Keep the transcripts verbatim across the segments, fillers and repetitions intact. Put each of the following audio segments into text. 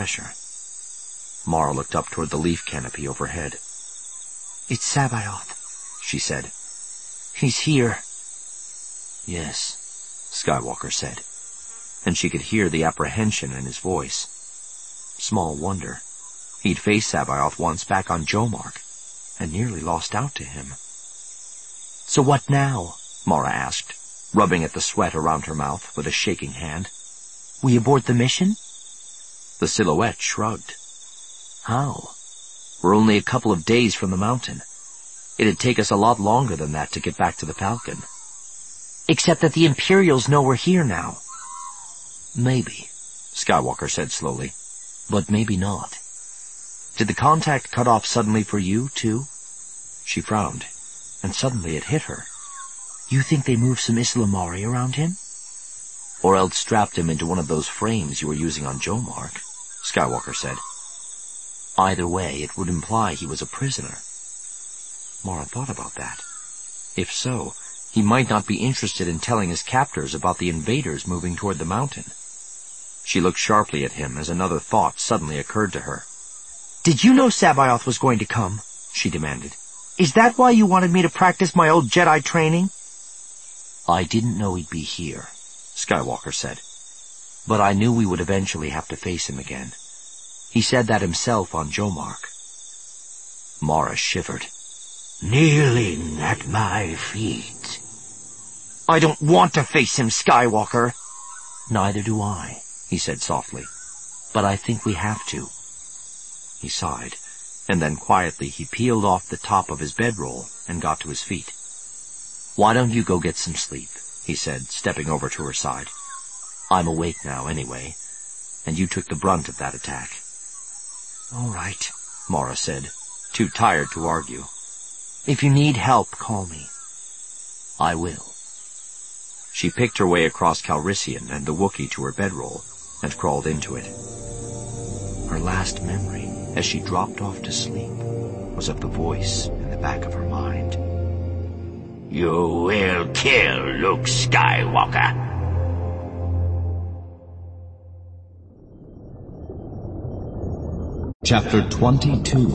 pressure. Mara looked up toward the leaf canopy overhead. "It's Sabaoth," she said. "He's here." "Yes," Skywalker said, and she could hear the apprehension in his voice. Small wonder. He'd faced Sabaoth once back on Jomark, and nearly lost out to him. "So what now?" Mara asked, rubbing at the sweat around her mouth with a shaking hand. "We abort the mission?" The silhouette shrugged. "How?" "We're only a couple of days from the mountain. It'd take us a lot longer than that to get back to the Falcon." "Except that the Imperials know we're here now." "Maybe," Skywalker said slowly, "but maybe not. Did the contact cut off suddenly for you, too?" She frowned, and suddenly it hit her. "You think they moved some Islamari around him?" "Or else strapped him into one of those frames you were using on Jomark," Skywalker said. "Either way, it would imply he was a prisoner." Mara thought about that. If so, he might not be interested in telling his captors about the invaders moving toward the mountain. She looked sharply at him as another thought suddenly occurred to her. "Did you know Sabaoth was going to come?" she demanded. "Is that why you wanted me to practice my old Jedi training?" "I didn't know he'd be here," Skywalker said. "But I knew we would eventually have to face him again. He said that himself on Jomark." Mara shivered. "Kneeling at my feet." "I don't want to face him, Skywalker." "Neither do I," he said softly. "But I think we have to." He sighed, and then quietly he peeled off the top of his bedroll and got to his feet. "Why don't you go get some sleep?" he said, stepping over to her side. "I'm awake now, anyway, and you took the brunt of that attack." "All right," Mara said, too tired to argue. "If you need help, call me." "I will." She picked her way across Calrissian and the Wookiee to her bedroll and crawled into it. Her last memory, as she dropped off to sleep, was of the voice in the back of her mind. "You will kill Luke Skywalker." Chapter twenty-two.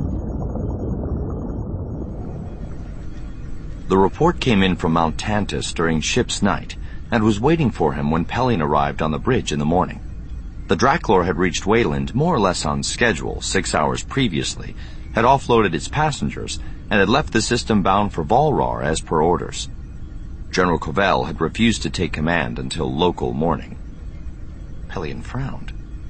The report came in from Mount Tantus during ship's night and was waiting for him when Pellaeon arrived on the bridge in the morning. The Draclor had reached Wayland more or less on schedule six hours previously, had offloaded its passengers, and had left the system bound for Volrar as per orders. General Covell had refused to take command until local morning. Pellaeon frowned.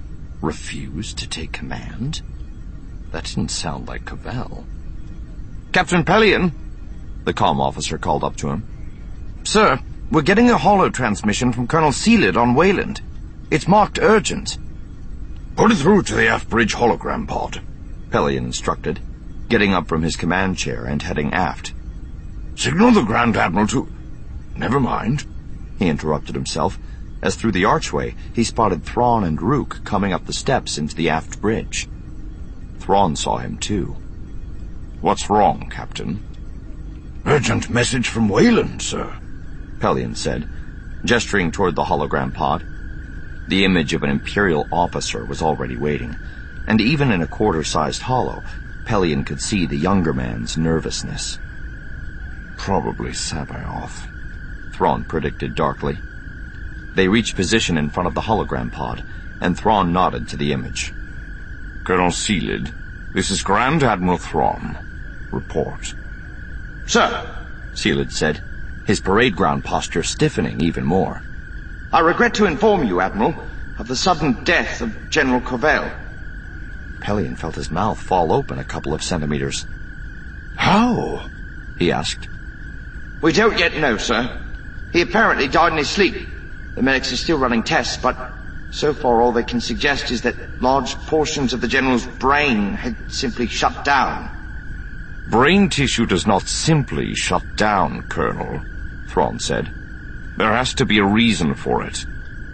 Refused to take command? That didn't sound like Covell. "Captain Pellaeon," the comm officer called up to him. "Sir, we're getting a holo transmission from Colonel Seelid on Wayland. It's marked urgent." "Put it through to the aft bridge hologram pod," Pellaeon instructed, getting up from his command chair and heading aft. "Signal the Grand Admiral to—" "Never mind," he interrupted himself, as through the archway he spotted Thrawn and Rook coming up the steps into the aft bridge. Thrawn saw him too. "What's wrong, Captain?" "Urgent message from Wayland, sir," Pellaeon said, gesturing toward the hologram pod. The image of an Imperial officer was already waiting, and even in a quarter-sized holo, Pellaeon could see the younger man's nervousness. "Probably Sabaoth," Thrawn predicted darkly. They reached position in front of the hologram pod, and Thrawn nodded to the image. "Colonel Seelid, this is Grand Admiral Thrawn. Report." "Sir," Seelid said, his parade ground posture stiffening even more. "I regret to inform you, Admiral, of the sudden death of General Covell." Pellaeon felt his mouth fall open a couple of centimeters. "How?" he asked. "We don't yet know, sir. He apparently died in his sleep. The medics are still running tests, but so far all they can suggest is that large portions of the General's brain had simply shut down." "Brain tissue does not simply shut down, Colonel," Thrawn said. "There has to be a reason for it."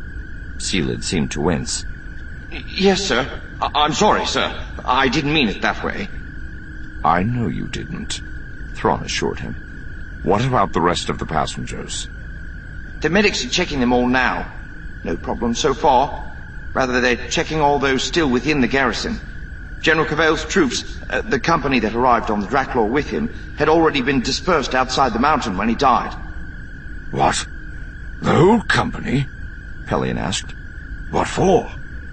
Seelid seemed to wince. "Yes, sir. I- I'm sorry, sir. I didn't mean it that way." "I know you didn't," Thrawn assured him. "What about the rest of the passengers?" "The medics are checking them all now. No problem so far. Rather, they're checking all those still within the garrison. General Cavell's troops, uh, the company that arrived on the Dracklaw with him, had already been dispersed outside the mountain when he died. What? The whole company? Pelion asked. What for?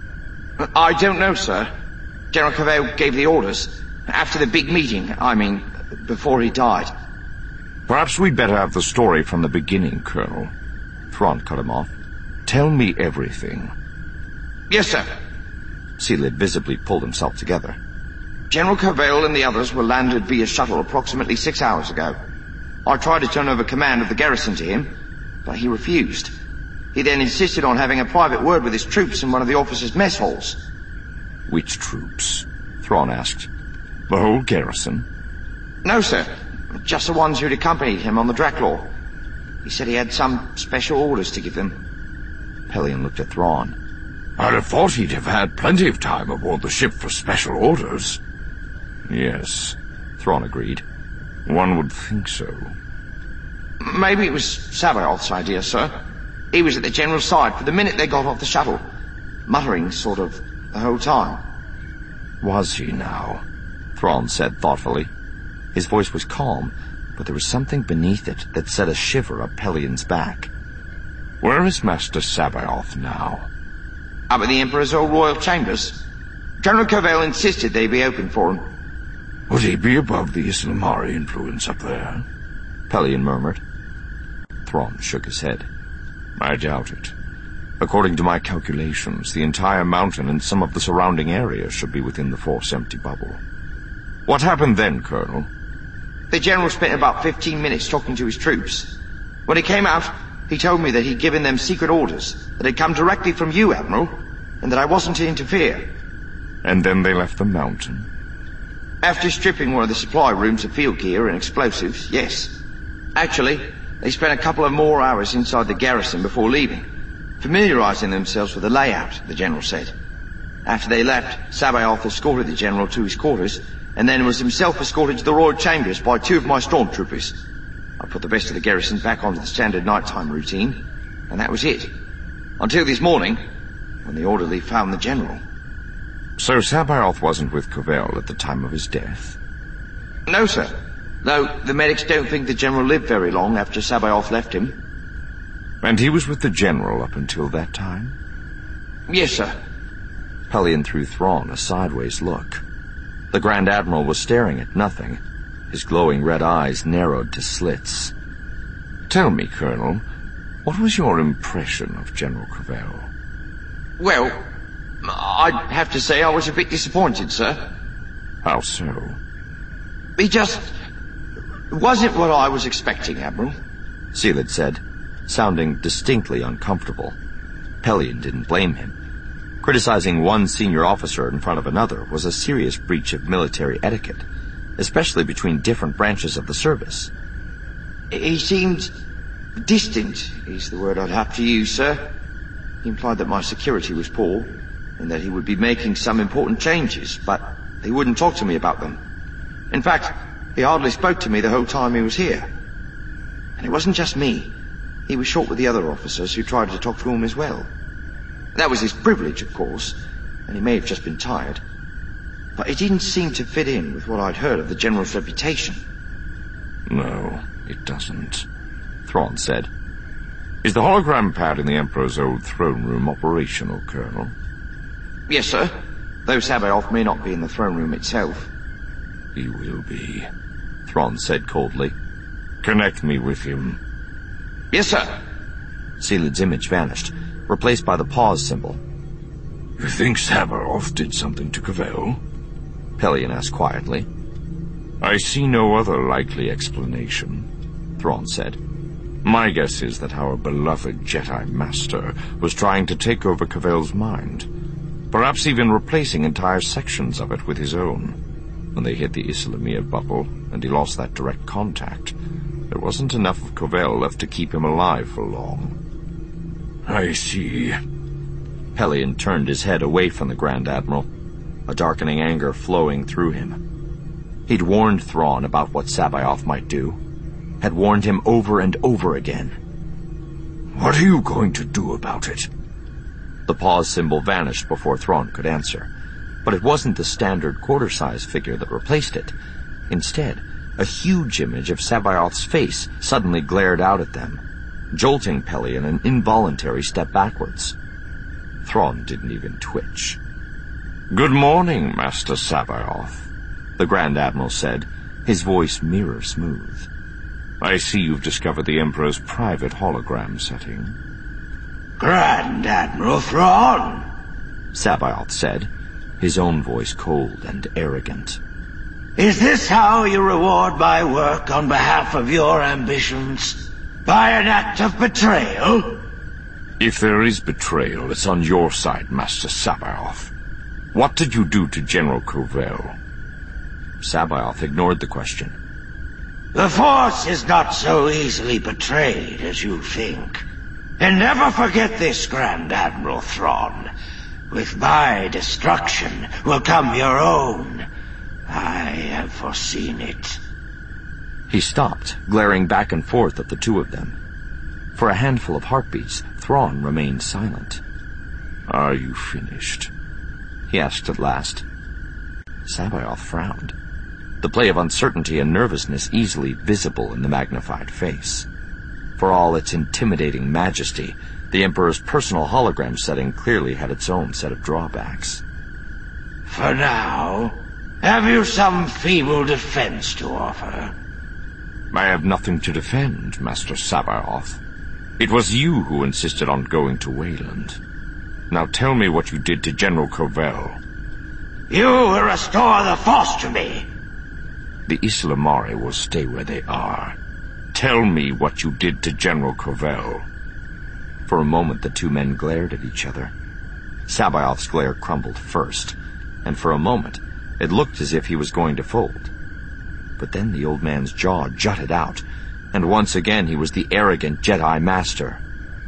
I don't know, sir. General Cavell gave the orders. After the big meeting, I mean, before he died. Perhaps we'd better have the story from the beginning, Colonel. Thrawn cut him off. Tell me everything. Yes, sir. Seelid visibly pulled himself together. General Cavell and the others were landed via shuttle approximately six hours ago. I tried to turn over command of the garrison to him, but he refused. He then insisted on having a private word with his troops in one of the officers' mess halls. Which troops? Thrawn asked. The whole garrison? No, sir. Just the ones who'd accompanied him on the Dracklaw. He said he had some special orders to give them. Pelion looked at Thrawn. I'd have thought he'd have had plenty of time aboard the ship for special orders. Yes, Thrawn agreed. One would think so. Maybe it was Sabaoth's idea, sir. He was at the general's side for the minute they got off the shuttle, muttering sort of the whole time. Was he now? Thrawn said thoughtfully. His voice was calm, but there was something beneath it that set a shiver up Pelion's back. Where is Master Sabaoth now? Up at the Emperor's old royal chambers. General Cavell insisted they be open for him. Would he be above the Islamari influence up there? Pelion murmured. Thrawn shook his head. I doubt it. According to my calculations, the entire mountain and some of the surrounding area should be within the Force empty bubble. What happened then, Colonel? The general spent about fifteen minutes talking to his troops. When he came out, he told me that he'd given them secret orders, that had come directly from you, Admiral, and that I wasn't to interfere. And then they left the mountain? After stripping one of the supply rooms of field gear and explosives, yes. Actually, they spent a couple of more hours inside the garrison before leaving, familiarizing themselves with the layout, the general said. After they left, Sabaoth escorted the general to his quarters, and then was himself escorted to the royal chambers by two of my stormtroopers. I put the rest of the garrison back onto the standard nighttime routine, and that was it. Until this morning, when the orderly found the general. So Sabaoth wasn't with Cavell at the time of his death? No, sir. Though the medics don't think the general lived very long after Sabaoth left him. And he was with the general up until that time? Yes, sir. Pelion threw Thrawn a sideways look. The Grand Admiral was staring at nothing. His glowing red eyes narrowed to slits. Tell me, Colonel, what was your impression of General Cavell? Well, I'd have to say I was a bit disappointed, sir. How so? He just wasn't what I was expecting, Admiral. Seelid said, sounding distinctly uncomfortable. Pelion didn't blame him. Criticizing one senior officer in front of another was a serious breach of military etiquette, especially between different branches of the service. He seemed distant, is the word I'd have to use, sir. He implied that my security was poor, and that he would be making some important changes, but he wouldn't talk to me about them. In fact, he hardly spoke to me the whole time he was here. And it wasn't just me. He was short with the other officers who tried to talk to him as well. That was his privilege, of course, and he may have just been tired. But it didn't seem to fit in with what I'd heard of the general's reputation. No, it doesn't, Thrawn said. Is the hologram pad in the Emperor's old throne room operational, Colonel? Yes, sir. Though Sabaoth may not be in the throne room itself. He will be, Thrawn said coldly. Connect me with him. Yes, sir. Seelid's image vanished, replaced by the pause symbol. You think Sabaoth did something to Cavell? Pelion asked quietly. I see no other likely explanation, Thrawn said. My guess is that our beloved Jedi Master was trying to take over Cavell's mind, perhaps even replacing entire sections of it with his own. When they hit the Islamir bubble, and he lost that direct contact, there wasn't enough of Cavell left to keep him alive for long. I see. Pelion turned his head away from the Grand Admiral, a darkening anger flowing through him. He'd warned Thrawn about what Sabaoth might do, had warned him over and over again. What are you going to do about it? The pause symbol vanished before Thrawn could answer, but it wasn't the standard quarter-size figure that replaced it. Instead, a huge image of C'baoth's face suddenly glared out at them, jolting Peli in an involuntary step backwards. Thrawn didn't even twitch. "Good morning, Master C'baoth," the Grand Admiral said, his voice mirror-smooth. "I see you've discovered the Emperor's private hologram setting." Grand Admiral Thrawn, C'baoth said, his own voice cold and arrogant. is this how you reward my work on behalf of your ambitions? By an act of betrayal? If there is betrayal, it's on your side, Master C'baoth. What did you do to General Covell? C'baoth ignored the question. The Force is not so easily betrayed as you think. And never forget this, Grand Admiral Thrawn. With my destruction will come your own. I have foreseen it. He stopped, glaring back and forth at the two of them. For a handful of heartbeats, Thrawn remained silent. "Are you finished?" he asked at last. C'baoth frowned, the play of uncertainty and nervousness easily visible in the magnified face. For all its intimidating majesty, the Emperor's personal hologram setting clearly had its own set of drawbacks. For now, have you some feeble defense to offer? "I have nothing to defend, Master C'baoth. It was you who insisted on going to Wayland. Now tell me what you did to General Covell." You will restore the Force to me. "The Ysalamari will stay where they are. Tell me what you did to General Covell." For a moment the two men glared at each other. C'baoth's glare crumbled first, and for a moment it looked as if he was going to fold. But then the old man's jaw jutted out, and once again he was the arrogant Jedi Master.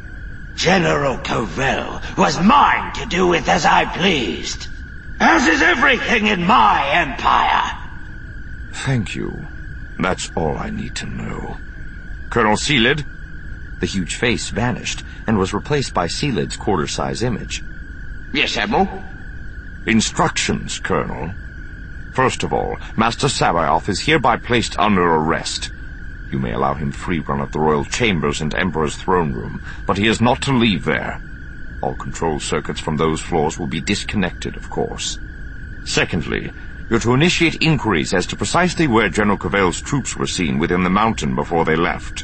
General Covell was mine to do with as I pleased, as is everything in my empire. "Thank you. That's all I need to know. Colonel Seelid?" The huge face vanished and was replaced by Seelid's quarter-size image. Yes, Admiral? "Instructions, Colonel. First of all, Master C'baoth is hereby placed under arrest. You may allow him free run of the royal chambers and Emperor's throne room, but he is not to leave there. All control circuits from those floors will be disconnected, of course. Secondly, you're to initiate inquiries as to precisely where General Covell's troops were seen within the mountain before they left."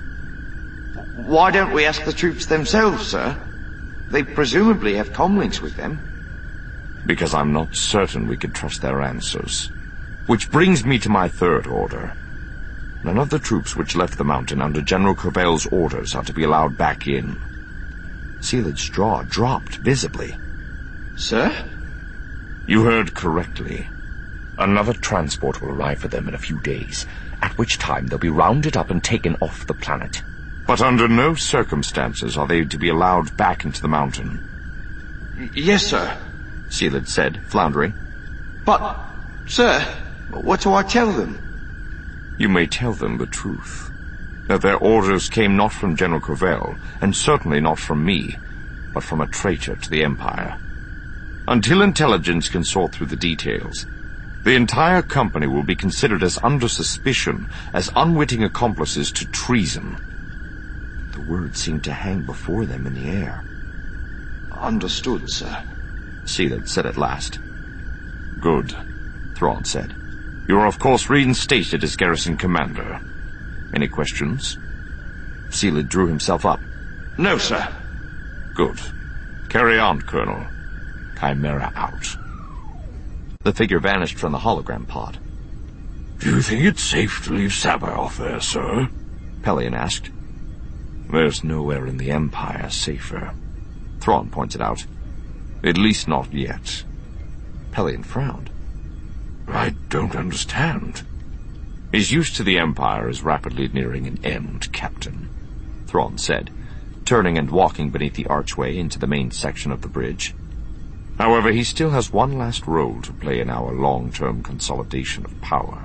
Why don't we ask the troops themselves, sir? They presumably have comlinks with them. "Because I'm not certain we could trust their answers. Which brings me to my third order. None of the troops which left the mountain under General Covell's orders are to be allowed back in." Seelid's jaw dropped visibly. Sir? "You heard correctly. Another transport will arrive for them in a few days, at which time they'll be rounded up and taken off the planet. But under no circumstances are they to be allowed back into the mountain." Y- yes, sir. Seelid said, floundering. But, sir, what do I tell them? "You may tell them the truth. That their orders came not from General Covell, and certainly not from me, but from a traitor to the Empire. Until intelligence can sort through the details, the entire company will be considered as under suspicion, as unwitting accomplices to treason." The words seemed to hang before them in the air. Understood, sir. Seelid said at last. "Good," Thrawn said. "You are of course reinstated as garrison commander. Any questions?" Seelid drew himself up. No, sir. "Good. Carry on, Colonel. Chimera out." The figure vanished from the hologram pod. "Do you think it's safe to leave C'baoth there, sir?" Pellaeon asked. "There's nowhere in the Empire safer," Thrawn pointed out. "At least not yet." Pellaeon frowned. "I don't understand." "His use to the Empire is rapidly nearing an end, Captain," Thrawn said, turning and walking beneath the archway into the main section of the bridge. "However, he still has one last role to play in our long-term consolidation of power."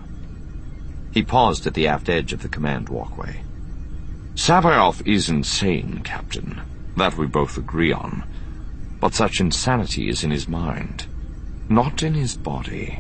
He paused at the aft edge of the command walkway. "C'baoth is insane, Captain. That we both agree on. But such insanity is in his mind, not in his body.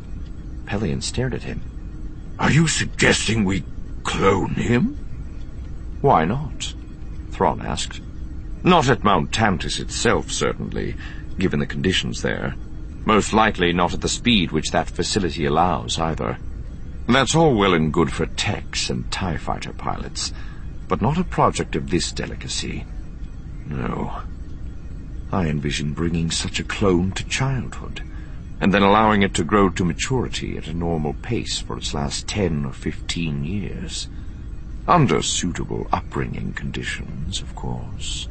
Pelion stared at him. Are you suggesting we clone him? Why not? Thrawn asked. Not at Mount Tantus itself, certainly, given the conditions there. Most likely not at the speed which that facility allows, either. That's all well and good for techs and TIE fighter pilots, but not a project of this delicacy. No. I envision bringing such a clone to childhood, and then allowing it to grow to maturity at a normal pace for its last ten or fifteen years. Under suitable upbringing conditions, of course.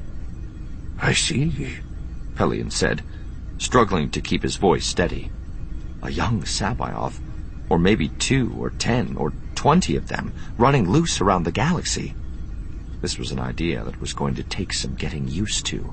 I see, Pelion said, struggling to keep his voice steady. A young Sabaoth, or maybe two or ten or twenty of them, running loose around the galaxy. This was an idea that was going to take some getting used to.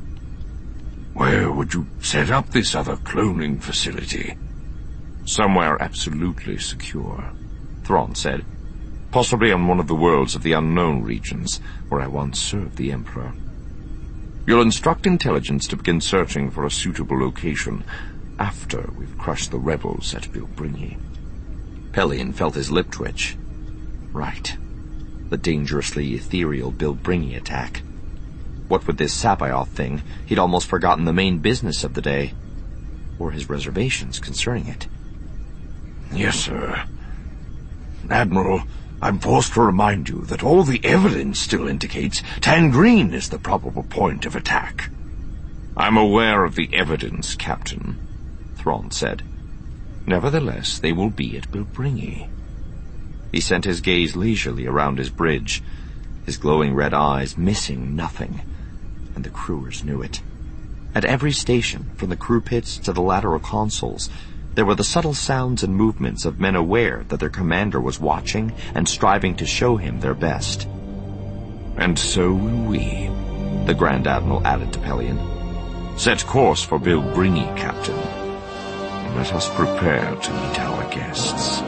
Where would you set up this other cloning facility? Somewhere absolutely secure, Thrawn said. Possibly on one of the worlds of the unknown regions, where I once served the Emperor. You'll instruct intelligence to begin searching for a suitable location after we've crushed the rebels at Bilbringi. Pelion felt his lip twitch. Right. The dangerously ethereal Bilbringi attack. What with this Sabaoth thing, he'd almost forgotten the main business of the day, or his reservations concerning it. Yes, sir. Admiral, I'm forced to remind you that all the evidence still indicates Tangreen is the probable point of attack. I'm aware of the evidence, Captain, Thrawn said. Nevertheless, they will be at Bilbringi. He sent his gaze leisurely around his bridge, his glowing red eyes missing nothing, and the crewers knew it. At every station, from the crew pits to the lateral consoles, there were the subtle sounds and movements of men aware that their commander was watching and striving to show him their best. And so will we, the Grand Admiral added to Pelion. Set course for Bilbringi, Captain. Let us prepare to meet our guests.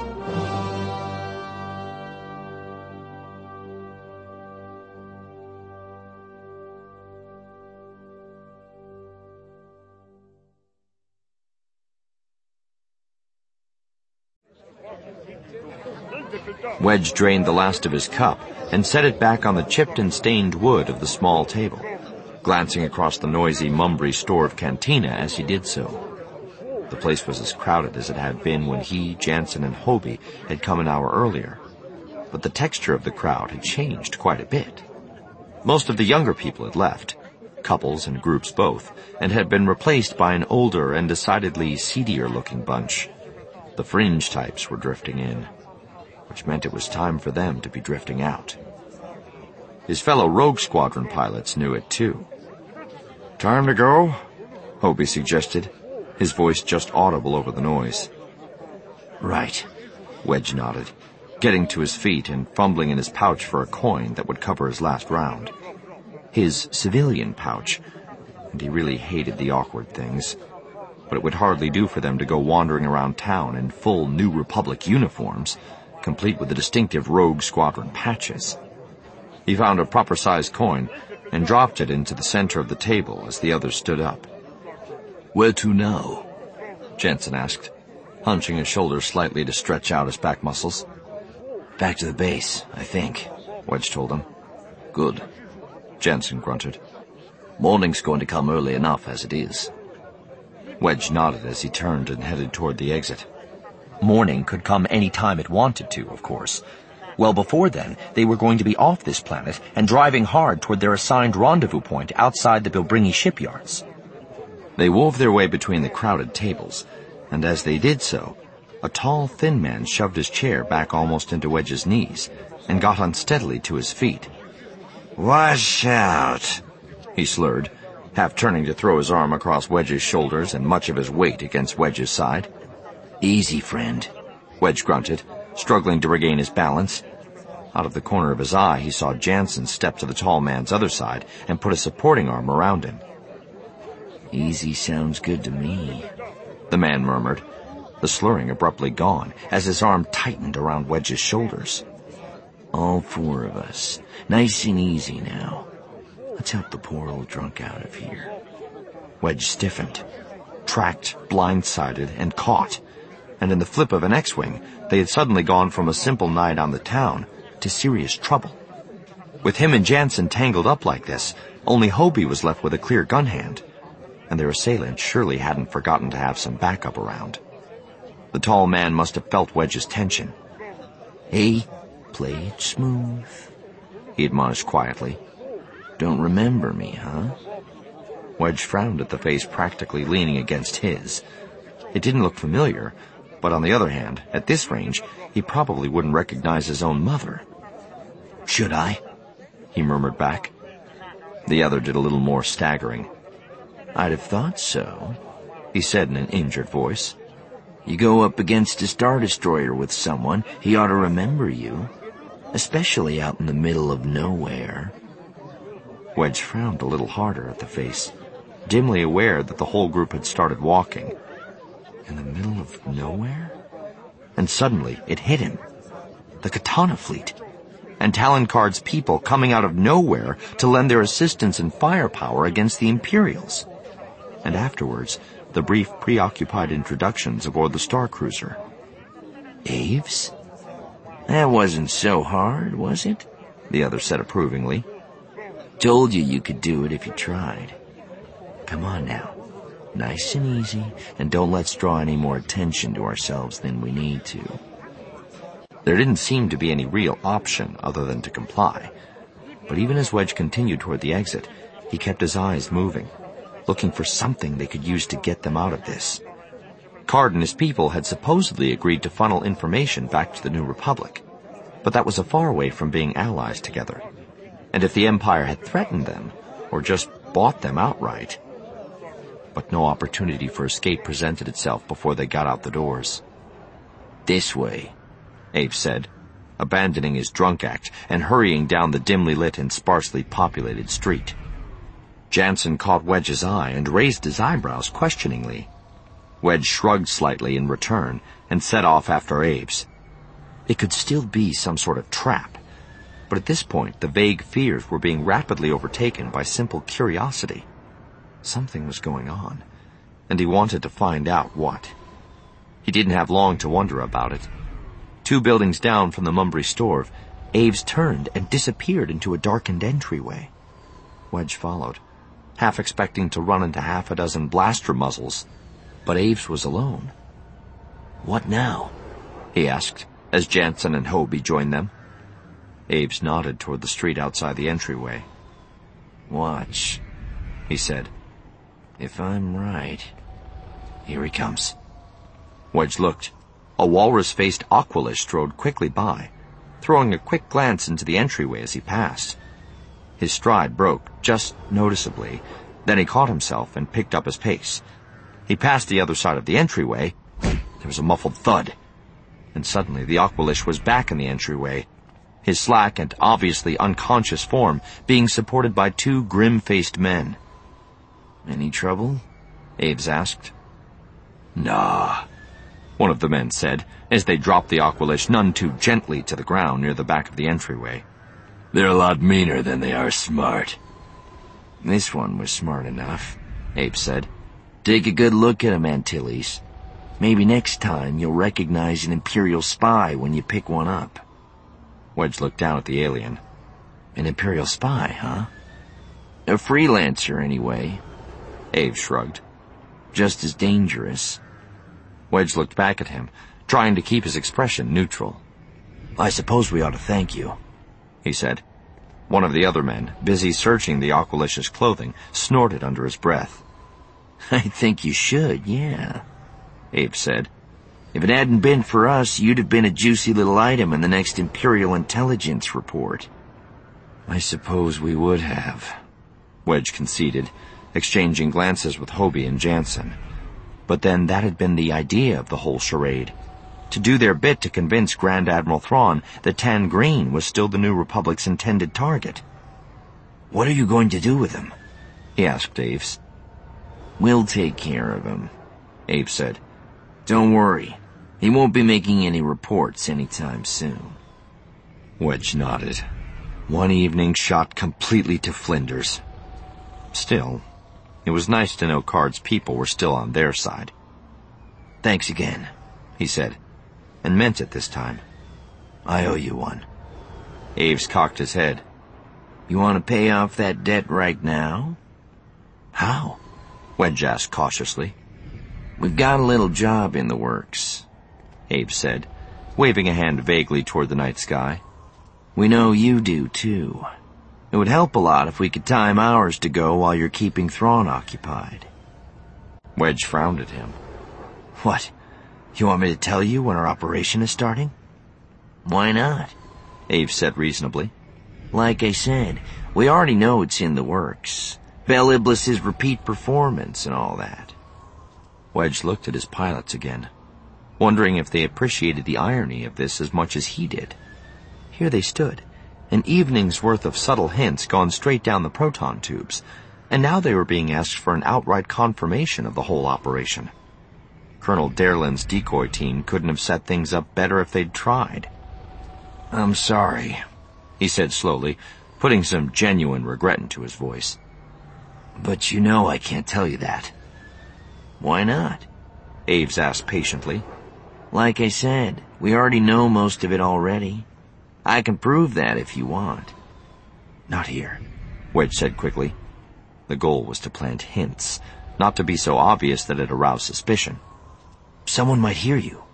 Wedge drained the last of his cup and set it back on the chipped and stained wood of the small table, glancing across the noisy Mumbry store of cantina as he did so. The place was as crowded as it had been when he, Jansen, and Hobie had come an hour earlier, but the texture of the crowd had changed quite a bit. Most of the younger people had left, couples and groups both, and had been replaced by an older and decidedly seedier-looking bunch. The fringe types were drifting in, which meant it was time for them to be drifting out. His fellow Rogue Squadron pilots knew it too. Time to go? Hobie suggested, his voice just audible over the noise. Right, Wedge nodded, getting to his feet and fumbling in his pouch for a coin that would cover his last round. His civilian pouch, and he really hated the awkward things, but it would hardly do for them to go wandering around town in full New Republic uniforms, complete with the distinctive Rogue Squadron patches. He found a proper-sized coin and dropped it into the center of the table as the others stood up. Where to now? Jansen asked, hunching his shoulders slightly to stretch out his back muscles. Back to the base, I think, Wedge told him. Good, Jansen grunted. Morning's going to come early enough as it is. Wedge nodded as he turned and headed toward the exit. Morning could come any time it wanted to, of course. Well, before then, they were going to be off this planet and driving hard toward their assigned rendezvous point outside the Bilbringi shipyards. They wove their way between the crowded tables, and as they did so, a tall, thin man shoved his chair back almost into Wedge's knees and got unsteadily to his feet. "Watch out," he slurred, half turning to throw his arm across Wedge's shoulders and much of his weight against Wedge's side. Easy, friend, Wedge grunted, struggling to regain his balance. Out of the corner of his eye, he saw Jansen step to the tall man's other side and put a supporting arm around him. Easy sounds good to me, the man murmured, the slurring abruptly gone as his arm tightened around Wedge's shoulders. All four of us. Nice and easy now. Let's help the poor old drunk out of here. Wedge stiffened. Tracked, blindsided, and caught. And in the flip of an X-wing, they had suddenly gone from a simple night on the town to serious trouble. With him and Jansen tangled up like this, only Hobie was left with a clear gun hand, and their assailant surely hadn't forgotten to have some backup around. The tall man must have felt Wedge's tension. "Hey, play it smooth," he admonished quietly. "Don't remember me, huh?" Wedge frowned at the face practically leaning against his. It didn't look familiar, but on the other hand, at this range, he probably wouldn't recognize his own mother. "Should I?" he murmured back. The other did a little more staggering. "I'd have thought so," he said in an injured voice. "You go up against a Star Destroyer with someone, he ought to remember you, especially out in the middle of nowhere." Wedge frowned a little harder at the face, dimly aware that the whole group had started walking. In the middle of nowhere? And suddenly it hit him. The Katana fleet. And Talon Card's people coming out of nowhere to lend their assistance and firepower against the Imperials. And afterwards, the brief preoccupied introductions aboard the Star Cruiser. "Aves? That wasn't so hard, was it?" the other said approvingly. "Told you you could do it if you tried. Come on now. Nice and easy, and don't let's draw any more attention to ourselves than we need to." There didn't seem to be any real option other than to comply. But even as Wedge continued toward the exit, he kept his eyes moving, looking for something they could use to get them out of this. Card and his people had supposedly agreed to funnel information back to the New Republic, but that was a far way from being allies together. And if the Empire had threatened them, or just bought them outright... But no opportunity for escape presented itself before they got out the doors. "This way," Abe said, abandoning his drunk act and hurrying down the dimly lit and sparsely populated street. Jansen caught Wedge's eye and raised his eyebrows questioningly. Wedge shrugged slightly in return and set off after Abe's. It could still be some sort of trap, but at this point the vague fears were being rapidly overtaken by simple curiosity. Something was going on, and he wanted to find out what. He didn't have long to wonder about it. Two buildings down from the Mumbry store, Aves turned and disappeared into a darkened entryway. Wedge followed, half expecting to run into half a dozen blaster muzzles, but Aves was alone. "What now?" he asked, as Jansen and Hobie joined them. Aves nodded toward the street outside the entryway. "Watch," he said. "If I'm right, here he comes." Wedge looked. A walrus-faced Aqualish strode quickly by, throwing a quick glance into the entryway as he passed. His stride broke, just noticeably, then he caught himself and picked up his pace. He passed the other side of the entryway. There was a muffled thud, and suddenly the Aqualish was back in the entryway, his slack and obviously unconscious form being supported by two grim-faced men. "Any trouble?" Aves asked. "Nah," one of the men said, as they dropped the Aqualish none too gently to the ground near the back of the entryway. "They're a lot meaner than they are smart." "This one was smart enough," Abe said. "Take a good look at him, Antilles. Maybe next time you'll recognize an Imperial spy when you pick one up." Wedge looked down at the alien. "An Imperial spy, huh?" "A freelancer, anyway." Abe shrugged. "Just as dangerous." Wedge looked back at him, trying to keep his expression neutral. "I suppose we ought to thank you," he said. One of the other men, busy searching the Aqualish's clothing, snorted under his breath. "I think you should, yeah," Abe said. "If it hadn't been for us, you'd have been a juicy little item in the next Imperial intelligence report." "I suppose we would have," Wedge conceded, exchanging glances with Hobie and Jansen. But then that had been the idea of the whole charade, to do their bit to convince Grand Admiral Thrawn that Tan Green was still the New Republic's intended target. "What are you going to do with him?" he asked Aves. "We'll take care of him," Abe said. "Don't worry. He won't be making any reports anytime soon." Wedge nodded. One evening shot completely to flinders. Still, It was nice to know Card's people were still on their side. "Thanks again," he said, and meant it this time. "I owe you one." Aves cocked his head. "You want to pay off that debt right now?" "How?" Wedge asked cautiously. "We've got a little job in the works," Aves said, waving a hand vaguely toward the night sky. "We know you do, too. It would help a lot if we could time ours to go while you're keeping Thrawn occupied." Wedge frowned at him. "What? You want me to tell you when our operation is starting?" "Why not?" Aves said reasonably. "Like I said, we already know it's in the works. Bel Iblis's repeat performance and all that." Wedge looked at his pilots again, wondering if they appreciated the irony of this as much as he did. Here they stood, an evening's worth of subtle hints gone straight down the proton tubes, and now they were being asked for an outright confirmation of the whole operation. Colonel Derlin's decoy team couldn't have set things up better if they'd tried. "I'm sorry," he said slowly, putting some genuine regret into his voice. "But you know I can't tell you that." "Why not?" Aves asked patiently. "Like I said, we already know most of it already. I can prove that if you want." "Not here," Wedge said quickly. The goal was to plant hints, not to be so obvious that it aroused suspicion. "Someone might hear you."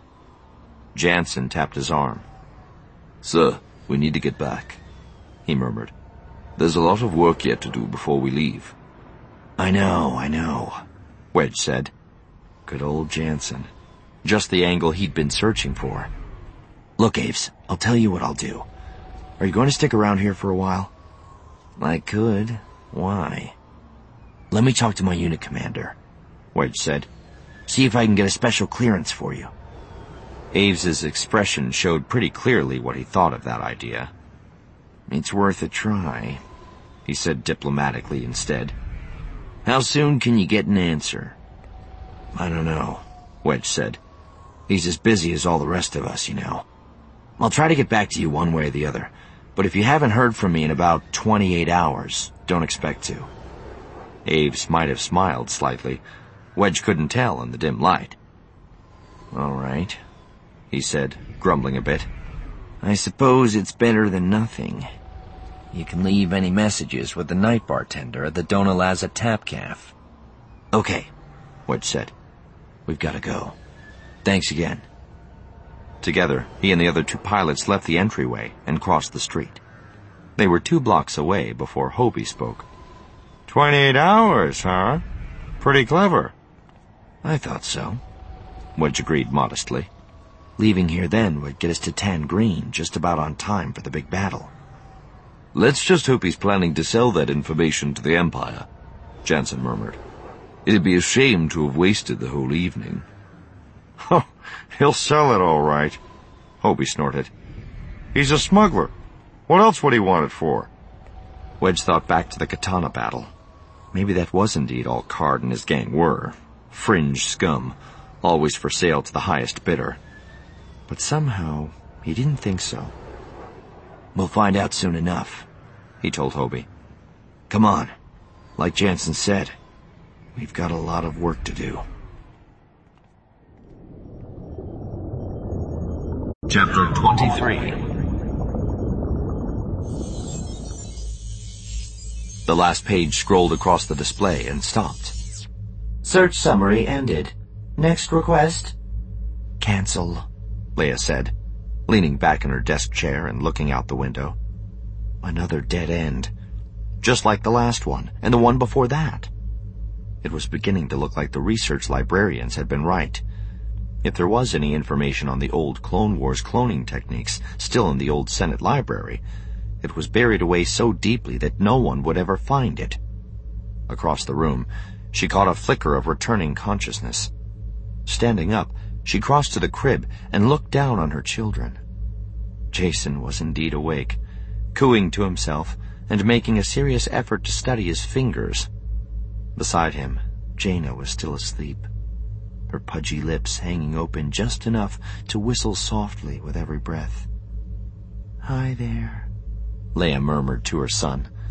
Jansen tapped his arm. "Sir, we need to get back," he murmured. "There's a lot of work yet to do before we leave." "I know, I know," Wedge said. Good old Jansen. Just the angle he'd been searching for. "Look, Aves, I'll tell you what I'll do. Are you going to stick around here for a while?" "I could. Why?" "Let me talk to my unit commander," Wedge said. "See if I can get a special clearance for you." Aves's expression showed pretty clearly what he thought of that idea. "It's worth a try," he said diplomatically instead. "How soon can you get an answer?" "I don't know," Wedge said. "He's as busy as all the rest of us, you know. I'll try to get back to you one way or the other, but if you haven't heard from me in about twenty-eight hours, don't expect to." Aves might have smiled slightly. Wedge couldn't tell in the dim light. "All right," he said, grumbling a bit. "I suppose it's better than nothing. You can leave any messages with the night bartender at the Dona Laza Tap Caf." "Okay," Wedge said. "We've got to go. Thanks again." Together, he and the other two pilots left the entryway and crossed the street. They were two blocks away before Hobie spoke. Twenty-eight hours, huh? Pretty clever." "I thought so," Wedge agreed modestly. "Leaving here then would get us to Tan Green just about on time for the big battle." "Let's just hope he's planning to sell that information to the Empire," Jansen murmured. "It'd be a shame to have wasted the whole evening." "Oh, he'll sell it all right," Hobie snorted. "He's a smuggler. What else would he want it for?" Wedge thought back to the katana battle. Maybe that was indeed all Card and his gang were. Fringe scum, always for sale to the highest bidder. But somehow, he didn't think so. "We'll find out soon enough," he told Hobie. "Come on. Like Jansen said, we've got a lot of work to do." Chapter twenty-three. The last page scrolled across the display and stopped. "Search summary ended. Next request?" "Cancel," Leia said, leaning back in her desk chair and looking out the window. Another dead end. Just like the last one, and the one before that. It was beginning to look like the research librarians had been right. If there was any information on the old Clone Wars cloning techniques still in the old Senate library, it was buried away so deeply that no one would ever find it. Across the room, she caught a flicker of returning consciousness. Standing up, she crossed to the crib and looked down on her children. Jacen was indeed awake, cooing to himself and making a serious effort to steady his fingers. Beside him, Jaina was still asleep, her pudgy lips hanging open just enough to whistle softly with every breath. "Hi there," Leia murmured to her son.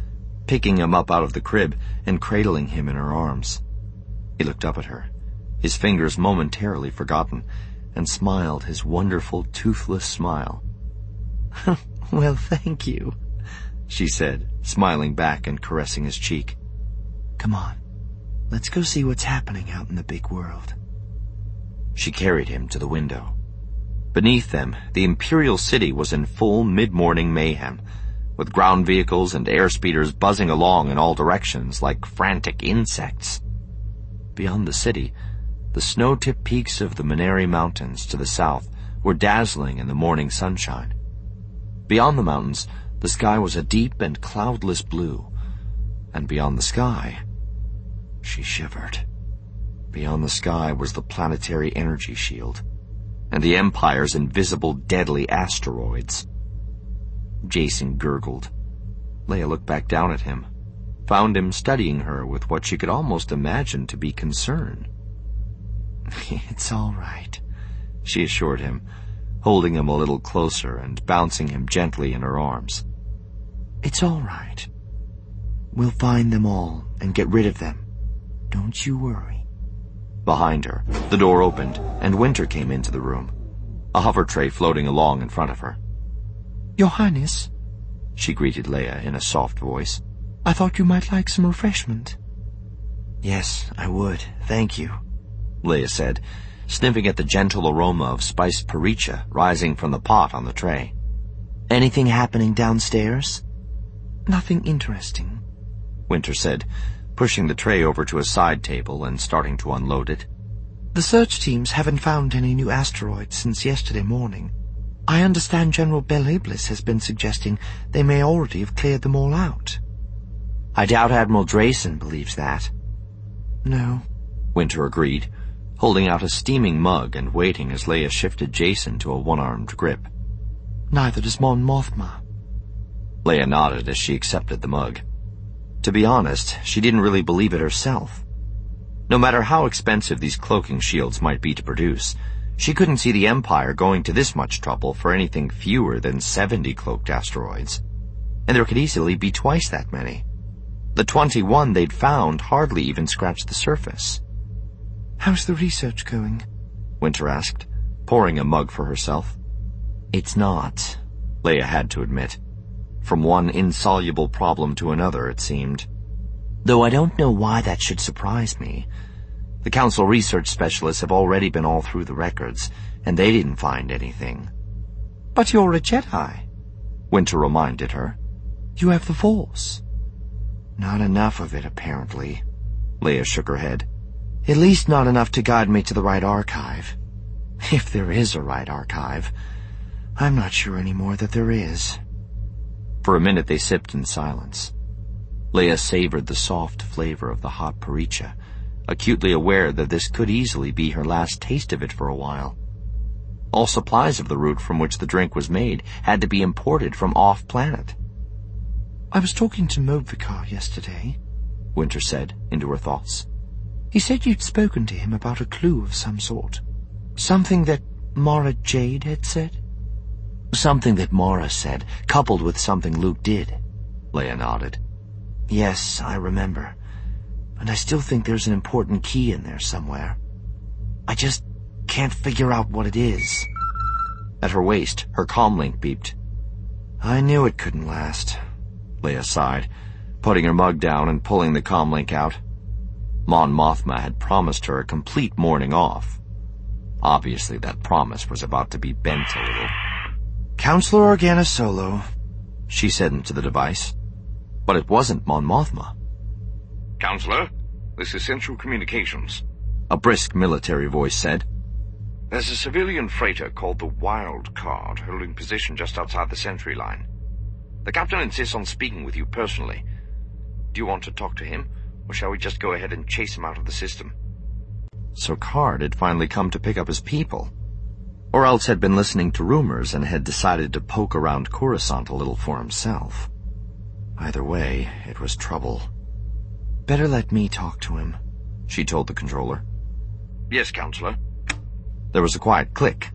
picking him up out of the crib and cradling him in her arms. He looked up at her, his fingers momentarily forgotten, and smiled his wonderful toothless smile. "Well, thank you," she said, smiling back and caressing his cheek. "Come on, let's go see what's happening out in the big world." She carried him to the window. Beneath them, the Imperial City was in full mid-morning mayhem, with ground vehicles and air speeders buzzing along in all directions like frantic insects. Beyond the city, the snow-tipped peaks of the Maneri Mountains to the south were dazzling in the morning sunshine. Beyond the mountains, the sky was a deep and cloudless blue, and beyond the sky, she shivered. Beyond the sky was the planetary energy shield, and the Empire's invisible deadly asteroids. Jason gurgled. Leia looked back down at him, found him studying her with what she could almost imagine to be concern. "It's all right," she assured him, holding him a little closer and bouncing him gently in her arms. "It's all right. We'll find them all and get rid of them. Don't you worry." Behind her, the door opened, and Winter came into the room, a hover tray floating along in front of her. "Your Highness," she greeted Leia in a soft voice. "I thought you might like some refreshment." "Yes, I would, thank you," Leia said, sniffing at the gentle aroma of spiced paricha rising from the pot on the tray. "Anything happening downstairs?" "Nothing interesting," Winter said, pushing the tray over to a side table and starting to unload it. "The search teams haven't found any new asteroids since yesterday morning. I understand General Beliblis has been suggesting they may already have cleared them all out." "I doubt Admiral Drayson believes that." "No," Winter agreed, holding out a steaming mug and waiting as Leia shifted Jason to a one-armed grip. "Neither does Mon Mothma." Leia nodded as she accepted the mug. To be honest, she didn't really believe it herself. No matter how expensive these cloaking shields might be to produce, she couldn't see the Empire going to this much trouble for anything fewer than seventy cloaked asteroids. And there could easily be twice that many. The twenty-one they'd found hardly even scratched the surface. "How's the research going?" Winter asked, pouring a mug for herself. "It's not," Leia had to admit. From one insoluble problem to another, it seemed. "Though I don't know why that should surprise me. The Council research specialists have already been all through the records, and they didn't find anything." "But you're a Jedi," Winter reminded her. "You have the Force." "Not enough of it, apparently." Leia shook her head. "At least not enough to guide me to the right archive. If there is a right archive. I'm not sure anymore that there is." For a minute they sipped in silence. Leia savored the soft flavor of the hot paricha, acutely aware that this could easily be her last taste of it for a while. All supplies of the root from which the drink was made had to be imported from off-planet. "I was talking to Mobvikar yesterday," Winter said, into her thoughts. "He said you'd spoken to him about a clue of some sort. Something that Mara Jade had said." "Something that Mara said, coupled with something Luke did." Leia nodded. "Yes, I remember. And I still think there's an important key in there somewhere. I just can't figure out what it is." At her waist, her comlink beeped. "I knew it couldn't last." Leia sighed, putting her mug down and pulling the comlink out. Mon Mothma had promised her a complete morning off. Obviously that promise was about to be bent a little. "Counselor Organa Solo," she said into the device. But it wasn't Mon Mothma. "Counselor, this is Central Communications," a brisk military voice said. "There's a civilian freighter called the Wild Card holding position just outside the sentry line. The captain insists on speaking with you personally. Do you want to talk to him, or shall we just go ahead and chase him out of the system?" So Card had finally come to pick up his people. Or else had been listening to rumors and had decided to poke around Coruscant a little for himself. Either way, it was trouble. "Better let me talk to him," she told the controller. "Yes, Counselor." There was a quiet click.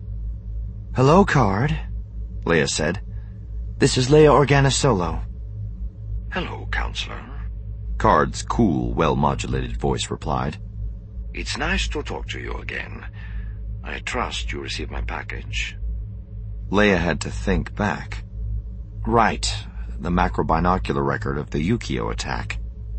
"Hello, Card," Leia said. "This is Leia Organa Solo." Hello, Counselor. Card's cool, well-modulated voice replied. It's nice to talk to you again. I trust you received my package. Leia had to think back. Right, the macrobinocular record of the Yukio attack.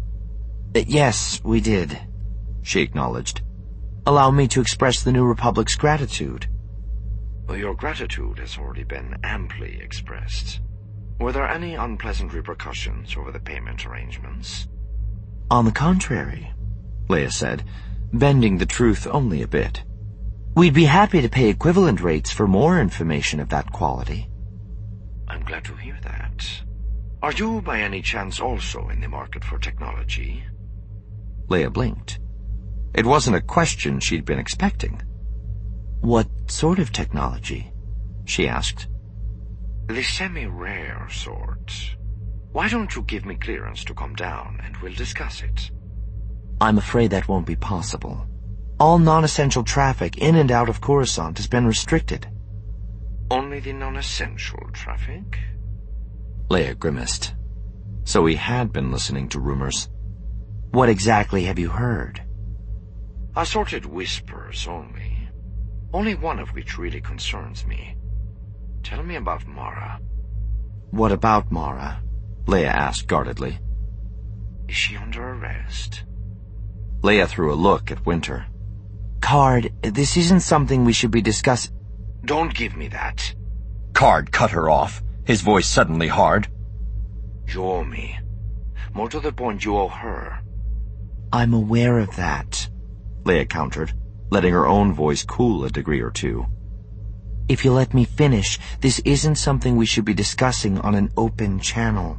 Yes, we did, she acknowledged. Allow me to express the New Republic's gratitude. Well, your gratitude has already been amply expressed. Were there any unpleasant repercussions over the payment arrangements? On the contrary, Leia said, bending the truth only a bit. We'd be happy to pay equivalent rates for more information of that quality. I'm glad to hear that. Are you by any chance also in the market for technology? Leia blinked. It wasn't a question she'd been expecting. What sort of technology? She asked. The semi-rare sort. Why don't you give me clearance to come down and we'll discuss it? I'm afraid that won't be possible. All non-essential traffic in and out of Coruscant has been restricted. Only the non-essential traffic? Leia grimaced. So he had been listening to rumors. What exactly have you heard? Assorted whispers only. Only one of which really concerns me. Tell me about Mara. What about Mara? Leia asked guardedly. Is she under arrest? Leia threw a look at Winter. Card, this isn't something we should be discussing. Don't give me that. Card cut her off, his voice suddenly hard. You owe me. More to the point, you owe her. I'm aware of that, Leia countered, letting her own voice cool a degree or two. If you let me finish, this isn't something we should be discussing on an open channel.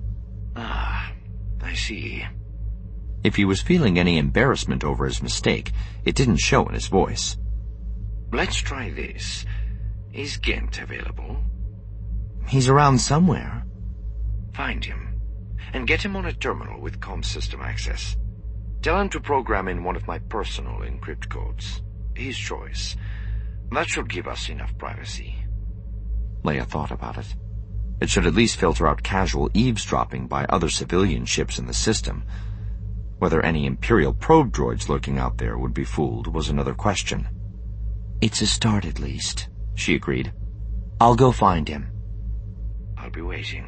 Ah, I see. If he was feeling any embarrassment over his mistake, it didn't show in his voice. Let's try this. Is Ghent available? He's around somewhere. Find him, and get him on a terminal with comm system access. Tell him to program in one of my personal encrypt codes. His choice. That should give us enough privacy. Leia thought about it. It should at least filter out casual eavesdropping by other civilian ships in the system. Whether any Imperial probe droids lurking out there would be fooled was another question. It's a start at least, she agreed. I'll go find him. I'll be waiting.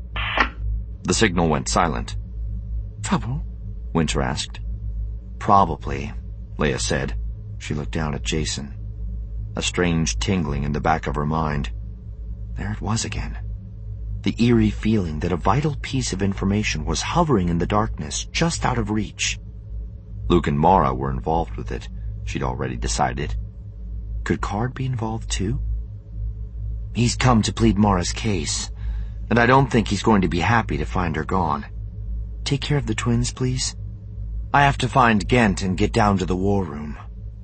The signal went silent. Trouble? Winter asked. Probably, Leia said. She looked down at Jacen. A strange tingling in the back of her mind. There it was again. The eerie feeling that a vital piece of information was hovering in the darkness, just out of reach. Luke and Mara were involved with it, she'd already decided. Could Card be involved too? He's come to plead Mara's case, and I don't think he's going to be happy to find her gone. Take care of the twins, please. I have to find Ghent and get down to the war room.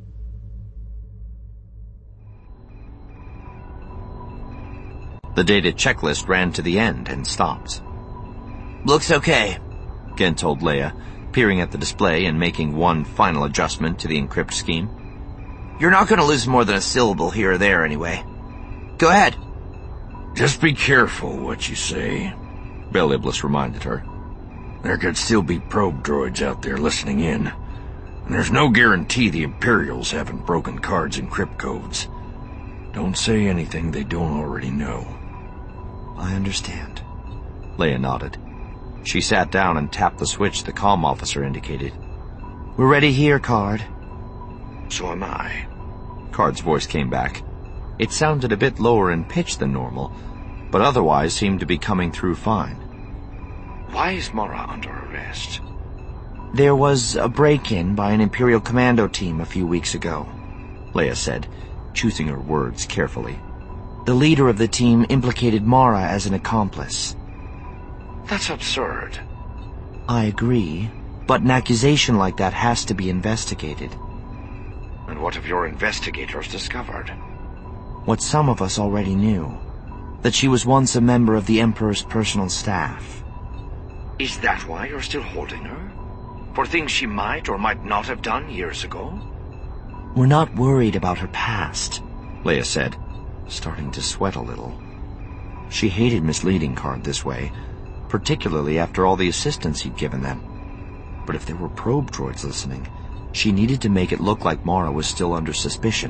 The data checklist ran to the end and stopped. Looks okay, Ghent told Leia, peering at the display and making one final adjustment to the encrypt scheme. You're not going to lose more than a syllable here or there anyway. Go ahead. Just be careful what you say, Bel Iblis reminded her. There could still be probe droids out there listening in, and there's no guarantee the Imperials haven't broken Card's encrypt codes. Don't say anything they don't already know. I understand. Leia nodded. She sat down and tapped the switch the comm officer indicated. We're ready here, Card. So am I. Card's voice came back. It sounded a bit lower in pitch than normal, but otherwise seemed to be coming through fine. Why is Mara under arrest? There was a break-in by an Imperial commando team a few weeks ago, Leia said, choosing her words carefully. The leader of the team implicated Mara as an accomplice. That's absurd. I agree, but an accusation like that has to be investigated. And what have your investigators discovered? What some of us already knew. That she was once a member of the Emperor's personal staff. Is that why you're still holding her? For things she might or might not have done years ago? We're not worried about her past, Leia said, starting to sweat a little. She hated misleading Card this way, particularly after all the assistance he'd given them. But if there were probe droids listening, she needed to make it look like Mara was still under suspicion.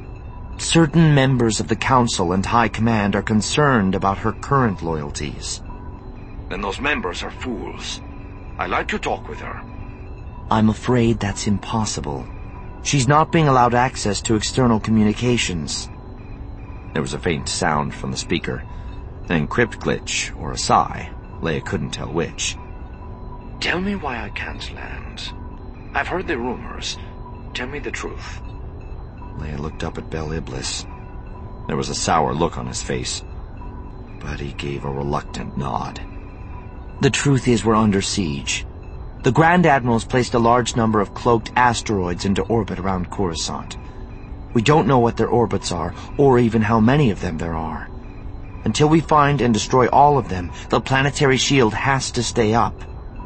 Certain members of the Council and High Command are concerned about her current loyalties. Then those members are fools. I'd like to talk with her. I'm afraid that's impossible. She's not being allowed access to external communications. There was a faint sound from the speaker, an encrypt glitch or a sigh. Leia couldn't tell which. Tell me why I can't land. I've heard the rumors. Tell me the truth. Leia looked up at Bel Iblis. There was a sour look on his face, but he gave a reluctant nod. The truth is we're under siege. The Grand Admiral's placed a large number of cloaked asteroids into orbit around Coruscant. We don't know what their orbits are, or even how many of them there are. Until we find and destroy all of them, the planetary shield has to stay up.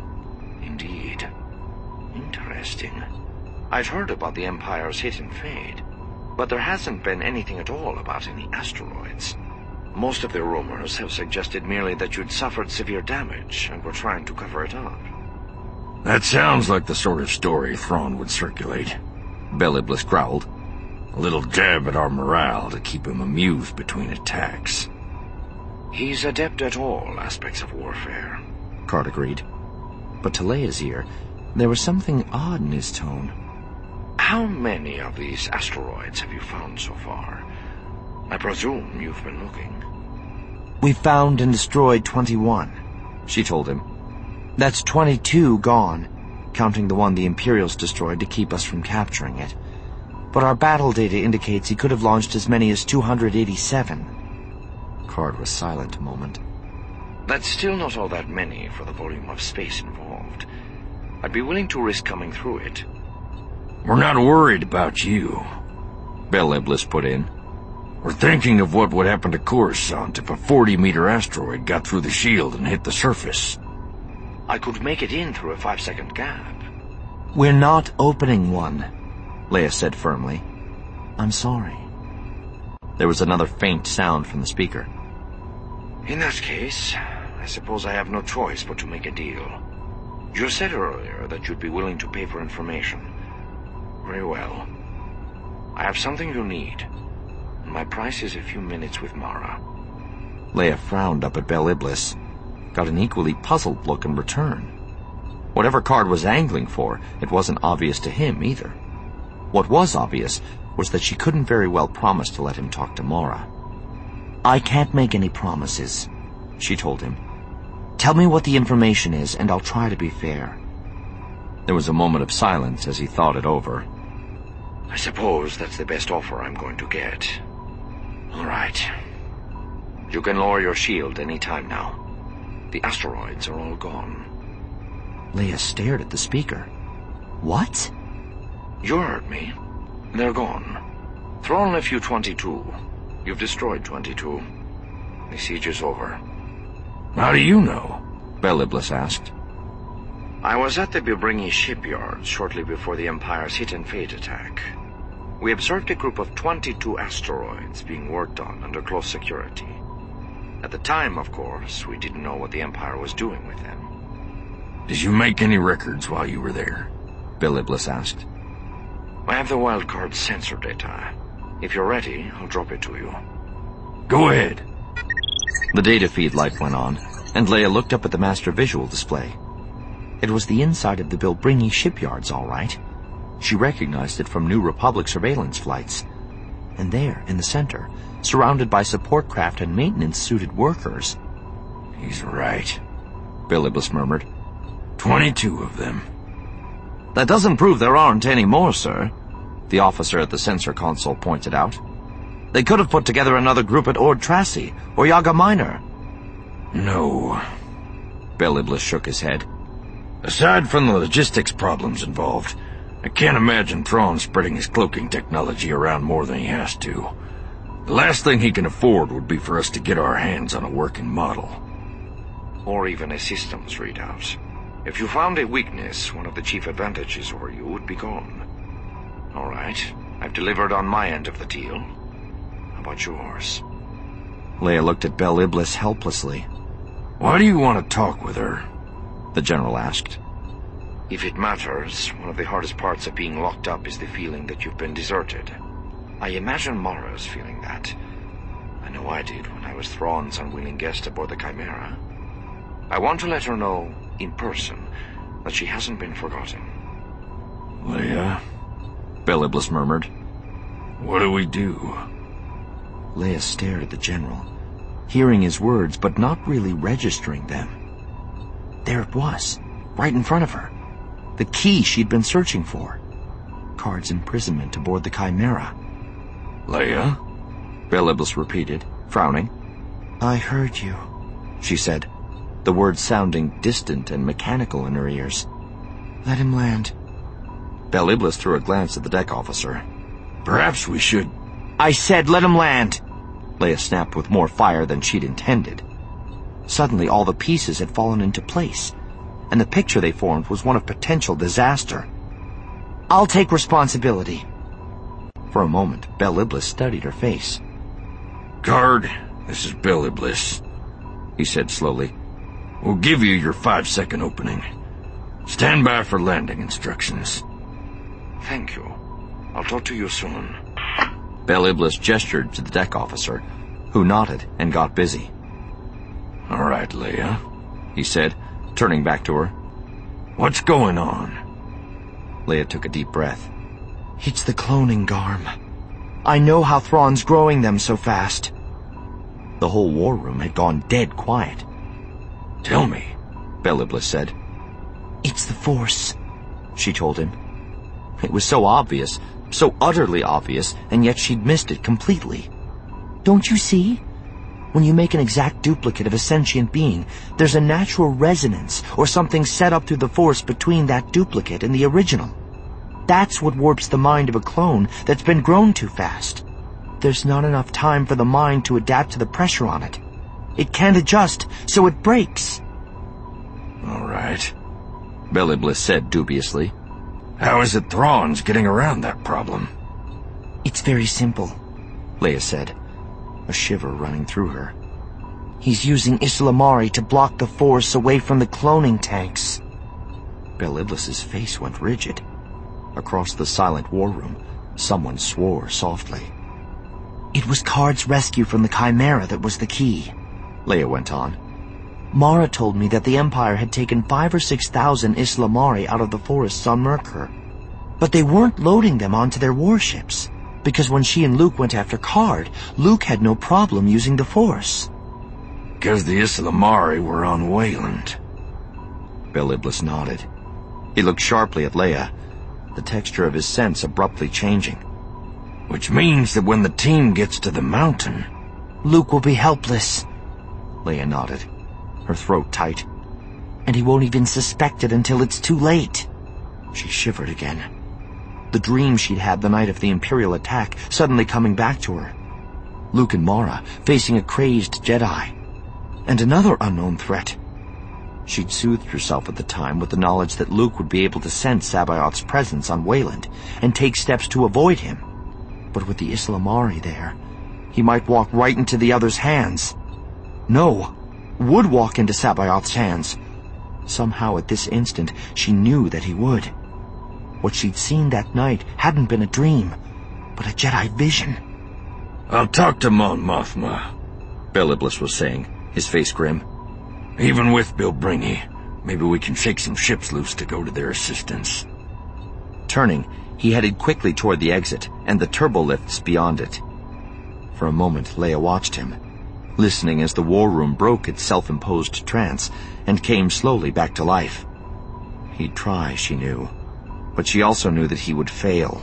Indeed. Interesting. I've heard about the Empire's hit and fade, but there hasn't been anything at all about any asteroids. Most of the rumors have suggested merely that you'd suffered severe damage and were trying to cover it up. That sounds like the sort of story Thrawn would circulate, Bel Iblis growled. A little jab at our morale to keep him amused between attacks. He's adept at all aspects of warfare, Card agreed. But to Leia's ear, there was something odd in his tone. How many of these asteroids have you found so far? I presume you've been looking. We found and destroyed twenty-one, she told him. That's twenty-two gone, counting the one the Imperials destroyed to keep us from capturing it. But our battle data indicates he could have launched as many as two hundred eighty-seven. Card was silent a moment. That's still not all that many for the volume of space involved. I'd be willing to risk coming through it. We're not worried about you, Bel Iblis put in. We're thinking of what would happen to Coruscant if a forty-meter asteroid got through the shield and hit the surface. I could make it in through a five-second gap. We're not opening one, Leia said firmly. I'm sorry. There was another faint sound from the speaker. In that case, I suppose I have no choice but to make a deal. You said earlier that you'd be willing to pay for information. Very well. I have something you need. My price is a few minutes with Mara. Leia frowned up at Bel Iblis, got an equally puzzled look in return. Whatever Card was angling for, it wasn't obvious to him either. What was obvious was that she couldn't very well promise to let him talk to Mara. I can't make any promises, she told him. Tell me what the information is, and I'll try to be fair. There was a moment of silence as he thought it over. I suppose that's the best offer I'm going to get. All right. You can lower your shield any time now. The asteroids are all gone. Leia stared at the speaker. What? You heard me. They're gone. Thrawn left you twenty-two. You've destroyed twenty-two. The siege is over. How do you know? Bel Iblis asked. I was at the Bilbringi shipyard shortly before the Empire's hit and fade attack. We observed a group of twenty-two asteroids being worked on under close security. At the time, of course, we didn't know what the Empire was doing with them. Did you make any records while you were there? Bel Iblis asked. I have the wildcard sensor data. If you're ready, I'll drop it to you. Go ahead. The data feed light went on, and Leia looked up at the master visual display. It was the inside of the Bilbringi shipyards, all right. She recognized it from New Republic surveillance flights. And there, in the center, surrounded by support craft and maintenance-suited workers. He's right, Bel Iblis murmured. Twenty-two of them. That doesn't prove there aren't any more, sir, the officer at the sensor console pointed out. They could have put together another group at Ord Tracy or Yaga Minor. No. Bel Iblis shook his head. Aside from the logistics problems involved, I can't imagine Thrawn spreading his cloaking technology around more than he has to. The last thing he can afford would be for us to get our hands on a working model. Or even a systems readout. If you found a weakness, one of the chief advantages over you would be gone. All right, I've delivered on my end of the deal. How about yours? Leia looked at Bel Iblis helplessly. Why do you want to talk with her? The general asked. If it matters, one of the hardest parts of being locked up is the feeling that you've been deserted. I imagine Mara's feeling that. I know I did when I was Thrawn's unwilling guest aboard the Chimera. I want to let her know, in person, that she hasn't been forgotten. Leia? Bel Iblis murmured. What do we do? Leia stared at the general, hearing his words but not really registering them. There it was, right in front of her. The key she'd been searching for. Card's imprisonment aboard the Chimera. Leia? Bel Iblis repeated, frowning. I heard you, she said, the words sounding distant and mechanical in her ears. Let him land. Bel Iblis threw a glance at the deck officer. Perhaps we should... I said let him land! Leia snapped with more fire than she'd intended. Suddenly all the pieces had fallen into place, and the picture they formed was one of potential disaster. I'll take responsibility. For a moment, Bel Iblis studied her face. Card, this is Bel Iblis, he said slowly. We'll give you your five-second opening. Stand by for landing instructions. Thank you. I'll talk to you soon. Bel Iblis gestured to the deck officer, who nodded and got busy. All right, Leia, he said, turning back to her. What's going on? Leia took a deep breath. It's the cloning, Garm. I know how Thrawn's growing them so fast. The whole war room had gone dead quiet. Tell me, Bel Iblis said. It's the Force, she told him. It was so obvious, so utterly obvious, and yet she'd missed it completely. Don't you see? When you make an exact duplicate of a sentient being, there's a natural resonance or something set up through the Force between that duplicate and the original. That's what warps the mind of a clone that's been grown too fast. There's not enough time for the mind to adapt to the pressure on it. It can't adjust, so it breaks. All right, Bel Iblis said dubiously. How is it Thrawn's getting around that problem? It's very simple, Leia said, a shiver running through her. He's using Islamari to block the Force away from the cloning tanks. Bel Iblis's face went rigid. Across the silent war room, someone swore softly. It was Card's rescue from the Chimera that was the key, Leia went on. Mara told me that the Empire had taken five or six thousand Islamari out of the forests on Myrkr. But they weren't loading them onto their warships, because when she and Luke went after Card, Luke had no problem using the Force. Because the Islamari were on Wayland. Bel Iblis nodded. He looked sharply at Leia, the texture of his sense abruptly changing. Which means that when the team gets to the mountain... Luke will be helpless. Leia nodded, her throat tight. And he won't even suspect it until it's too late. She shivered again. The dream she'd had the night of the Imperial attack suddenly coming back to her. Luke and Mara facing a crazed Jedi. And another unknown threat. She'd soothed herself at the time with the knowledge that Luke would be able to sense Sabaoth's presence on Wayland and take steps to avoid him. But with the Islamari there, he might walk right into the other's hands. No, would walk into Sabaoth's hands. Somehow at this instant, she knew that he would. What she'd seen that night hadn't been a dream, but a Jedi vision. I'll talk to Mon Mothma, Bel Iblis was saying, his face grim. Even with Bilbringi, maybe we can shake some ships loose to go to their assistance. Turning, he headed quickly toward the exit and the turbolifts beyond it. For a moment, Leia watched him, listening as the war room broke its self-imposed trance and came slowly back to life. He'd try, she knew, but she also knew that he would fail.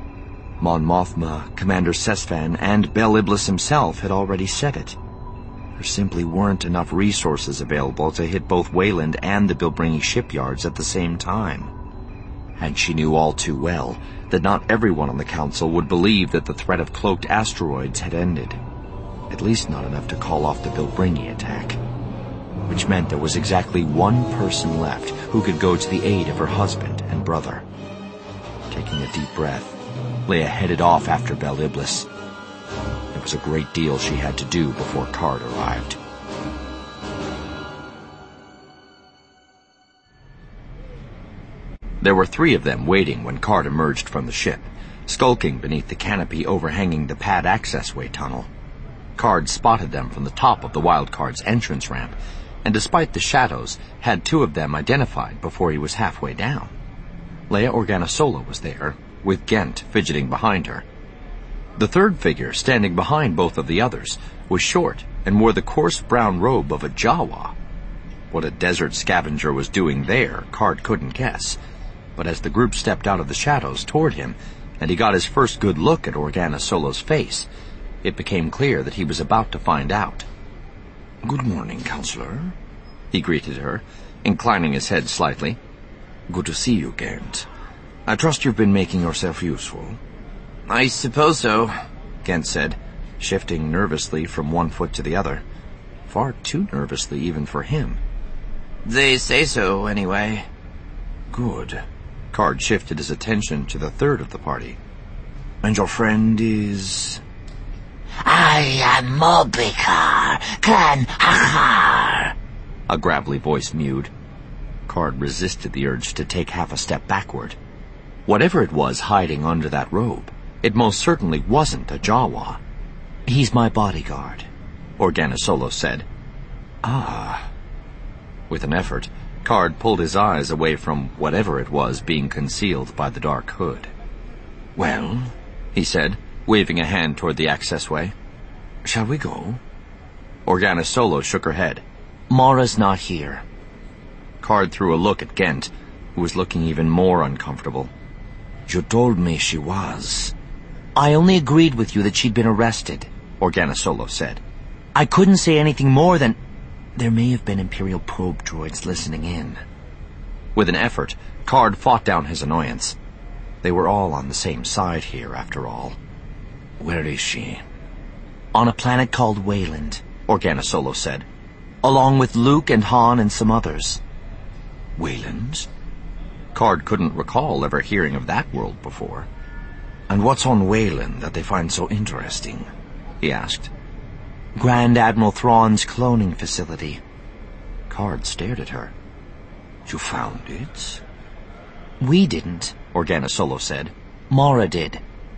Mon Mothma, Commander Sesfan, and Bel Iblis himself had already said it. There simply weren't enough resources available to hit both Wayland and the Bilbringi shipyards at the same time. And she knew all too well that not everyone on the Council would believe that the threat of cloaked asteroids had ended. At least not enough to call off the Bilbringi attack. Which meant there was exactly one person left who could go to the aid of her husband and brother. Taking a deep breath, Leia headed off after Bel Iblis. There was a great deal she had to do before Card arrived. There were three of them waiting when Card emerged from the ship, skulking beneath the canopy overhanging the pad accessway tunnel. Card spotted them from the top of the Wildcard's entrance ramp, and despite the shadows, had two of them identified before he was halfway down. Leia Organa Solo was there, with Ghent fidgeting behind her. The third figure, standing behind both of the others, was short and wore the coarse brown robe of a Jawa. What a desert scavenger was doing there, Card couldn't guess, but as the group stepped out of the shadows toward him, and he got his first good look at Organa Solo's face, it became clear that he was about to find out. "Good morning, Counselor," he greeted her, inclining his head slightly. "Good to see you, Ghent. I trust you've been making yourself useful." "I suppose so," Ghent said, shifting nervously from one foot to the other. Far too nervously even for him. "They say so, anyway." "Good." Card shifted his attention to the third of the party. "And your friend is—" "I am Mobikar, Clan Hakar," a gravelly voice mewed. Card resisted the urge to take half a step backward. Whatever it was hiding under that robe, it most certainly wasn't a Jawa. "He's my bodyguard," Organa Solo said. "Ah." With an effort, Card pulled his eyes away from whatever it was being concealed by the dark hood. "Well," he said, waving a hand toward the accessway. "Shall we go?" Organa Solo shook her head. "Mara's not here." Card threw a look at Ghent, who was looking even more uncomfortable. "You told me she was." "I only agreed with you that she'd been arrested," Organa Solo said. "I couldn't say anything more than there may have been Imperial probe droids listening in." With an effort, Card fought down his annoyance. They were all on the same side here, after all. "Where is she?" "On a planet called Wayland," Organa Solo said. "Along with Luke and Han and some others." "Wayland?" Card couldn't recall ever hearing of that world before. "And what's on Wayland that they find so interesting?" he asked. "Grand Admiral Thrawn's cloning facility." Card stared at her. "You found it?" "We didn't," Organa Solo said. "Mara did."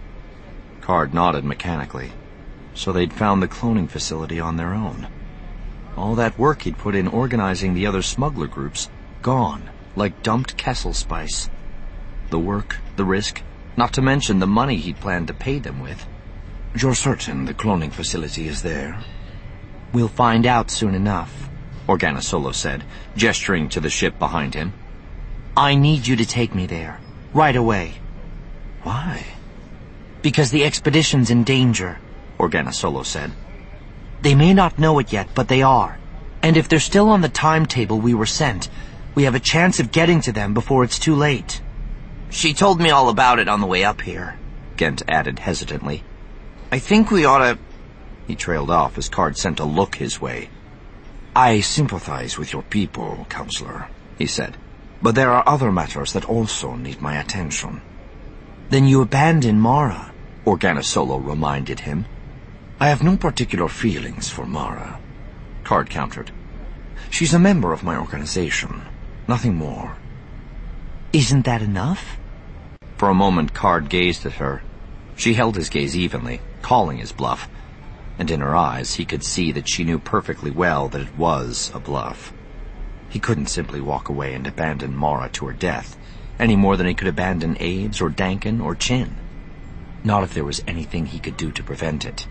Card nodded mechanically. So they'd found the cloning facility on their own. All that work he'd put in organizing the other smuggler groups, gone, like dumped Kessel spice. The work, the risk, not to mention the money he'd planned to pay them with. "You're certain the cloning facility is there?" "We'll find out soon enough," Organa Solo said, gesturing to the ship behind him. "I need you to take me there, right away." "Why?" "Because the expedition's in danger," Organa Solo said. "They may not know it yet, but they are. And if they're still on the timetable we were sent, we have a chance of getting to them before it's too late." "She told me all about it on the way up here," Ghent added hesitantly. "I think we ought to—" He trailed off as Card sent a look his way. "I sympathize with your people, Counselor," he said. "But there are other matters that also need my attention." "Then you abandon Mara," Organa Solo reminded him. "I have no particular feelings for Mara," Card countered. "She's a member of my organization. Nothing more." "Isn't that enough?" For a moment, Card gazed at her. She held his gaze evenly, calling his bluff, and in her eyes he could see that she knew perfectly well that it was a bluff. He couldn't simply walk away and abandon Mara to her death, any more than he could abandon Aves or Dankin or Chin. Not if there was anything he could do to prevent it.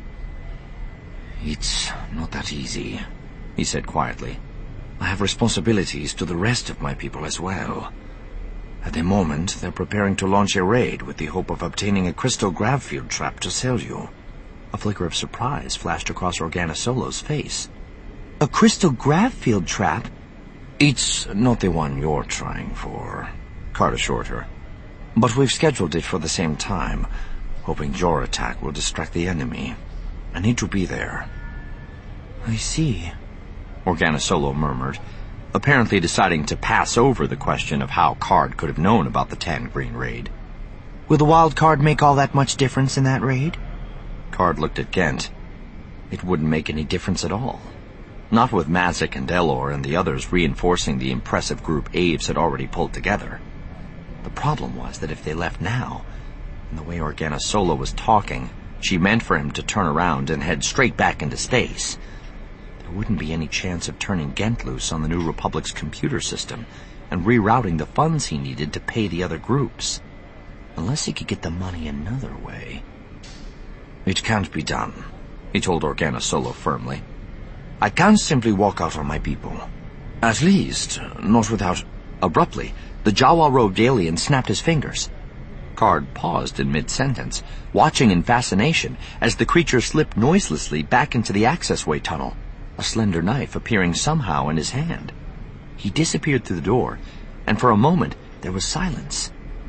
"It's not that easy," he said quietly. "I have responsibilities to the rest of my people as well. At the moment, they're preparing to launch a raid with the hope of obtaining a crystal grav field trap to sell you." A flicker of surprise flashed across Organa Solo's face. "A crystal grav field trap?" "It's not the one you're trying for," Card assured her. "But we've scheduled it for the same time, hoping your attack will distract the enemy. I need to be there." "I see," Organa Solo murmured, apparently deciding to pass over the question of how Card could have known about the Tan Green raid. "Will the wild card make all that much difference in that raid?" Card looked at Ghent. It wouldn't make any difference at all. Not with Mazik and Elor and the others reinforcing the impressive group Aves had already pulled together. The problem was that if they left now, and the way Organa Solo was talking, she meant for him to turn around and head straight back into space. There wouldn't be any chance of turning Ghent loose on the New Republic's computer system and rerouting the funds he needed to pay the other groups. Unless he could get the money another way. It can't be done, he told Organa Solo firmly. I can't simply walk out on my people. At least, not without... Abruptly, the Jawa-robed alien snapped his fingers. Card paused in mid-sentence, watching in fascination as the creature slipped noiselessly back into the accessway tunnel, a slender knife appearing somehow in his hand. He disappeared through the door, and for a moment there was silence.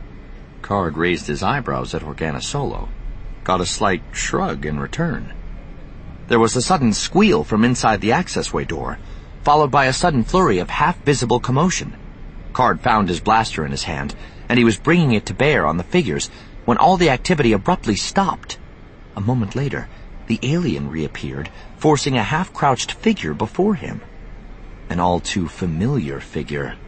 Card raised his eyebrows at Organa Solo, got a slight shrug in return. There was a sudden squeal from inside the accessway door, followed by a sudden flurry of half-visible commotion. Card found his blaster in his hand, and he was bringing it to bear on the figures when all the activity abruptly stopped. A moment later, the alien reappeared, forcing a half-crouched figure before him. An all-too-familiar figure.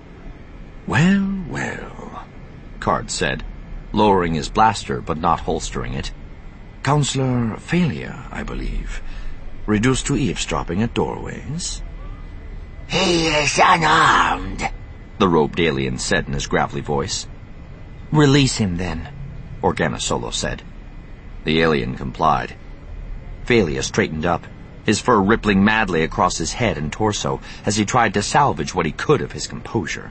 Well, well, Card said, lowering his blaster but not holstering it. Counselor Failure, I believe. Reduced to eavesdropping at doorways. He is unarmed, the robed alien said in his gravelly voice. Release him, then, Organa Solo said. The alien complied. Failure straightened up, his fur rippling madly across his head and torso as he tried to salvage what he could of his composure.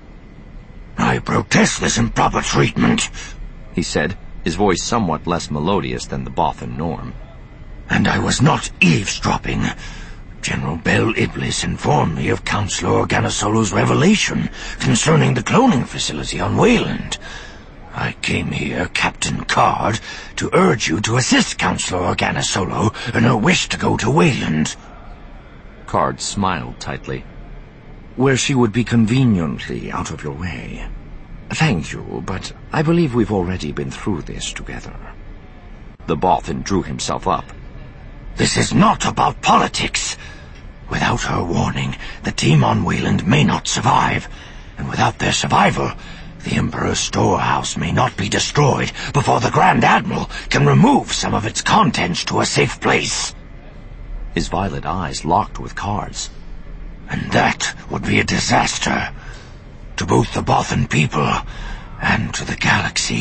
I protest this improper treatment, he said, his voice somewhat less melodious than the Bothan norm. And I was not eavesdropping. General Bel Iblis informed me of Counselor Organa Solo's revelation concerning the cloning facility on Wayland. I came here, Captain Card, to urge you to assist Counselor Organa Solo in her wish to go to Wayland. Card smiled tightly. Where she would be conveniently out of your way. Thank you, but I believe we've already been through this together. The Bothan drew himself up. This is not about politics. Without her warning, the team on Wayland may not survive, and without their survival, the Emperor's storehouse may not be destroyed before the Grand Admiral can remove some of its contents to a safe place. His violet eyes locked with Card's. And that would be a disaster to both the Bothan people and to the galaxy.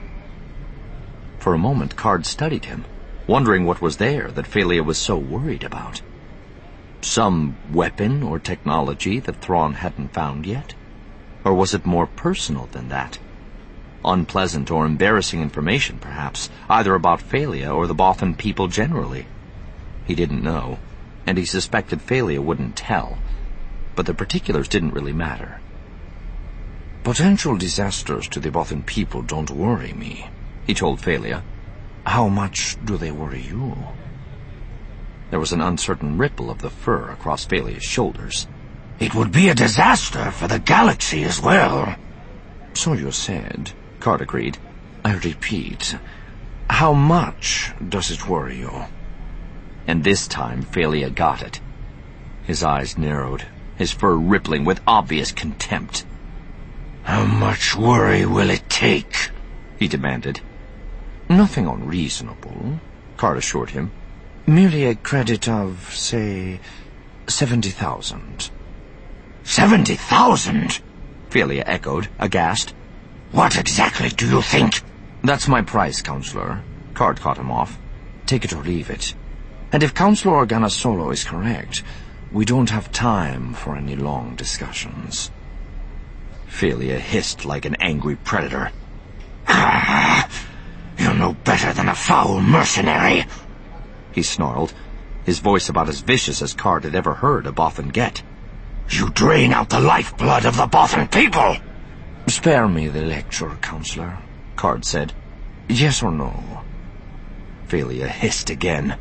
For a moment, Card studied him, wondering what was there that Failure was so worried about. Some weapon or technology that Thrawn hadn't found yet? Or was it more personal than that? Unpleasant or embarrassing information, perhaps, either about Failure or the Bothan people generally. He didn't know, and he suspected Failure wouldn't tell, but the particulars didn't really matter. Potential disasters to the Bothan people don't worry me, he told Failure. How much do they worry you? There was an uncertain ripple of the fur across Failure's shoulders. It would be a disaster for the galaxy as well. So you said, Card agreed. I repeat, how much does it worry you? And this time Failure got it. His eyes narrowed, his fur rippling with obvious contempt. How much worry will it take? He demanded. Nothing unreasonable, Card assured him. Merely a credit of, say, seventy thousand. Seventy thousand? Failure echoed, aghast. What exactly do you think? That's my price, Counselor. Card cut him off. Take it or leave it. And if Counselor Organa Solo is correct, we don't have time for any long discussions. Failure hissed like an angry predator. Ah, you're no better than a foul mercenary, he snarled, his voice about as vicious as Card had ever heard a Bothan get. You drain out the lifeblood of the Bothan people! Spare me the lecture, Counselor, Card said. Yes or no? Failure hissed again.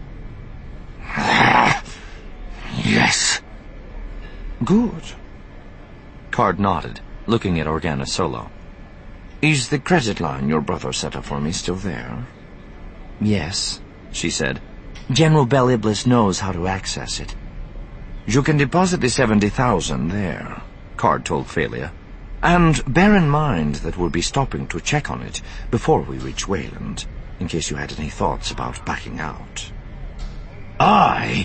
Ah, yes. Good. Card nodded, looking at Organa Solo. Is the credit line your brother set up for me still there? Yes, she said. General Bel Iblis knows how to access it. You can deposit the seventy thousand there, Card told Failure. And bear in mind that we'll be stopping to check on it before we reach Wayland, in case you had any thoughts about backing out. I